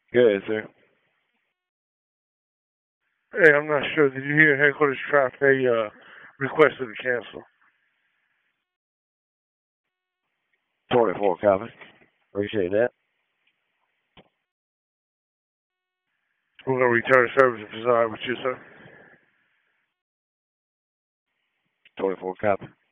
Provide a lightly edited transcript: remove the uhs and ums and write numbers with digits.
Good, sir. Hey, I'm not sure. Did you hear headquarters traffic requested to cancel? 24 copy. Appreciate that. We're going to return service if it's all right with you, sir. 24 copy.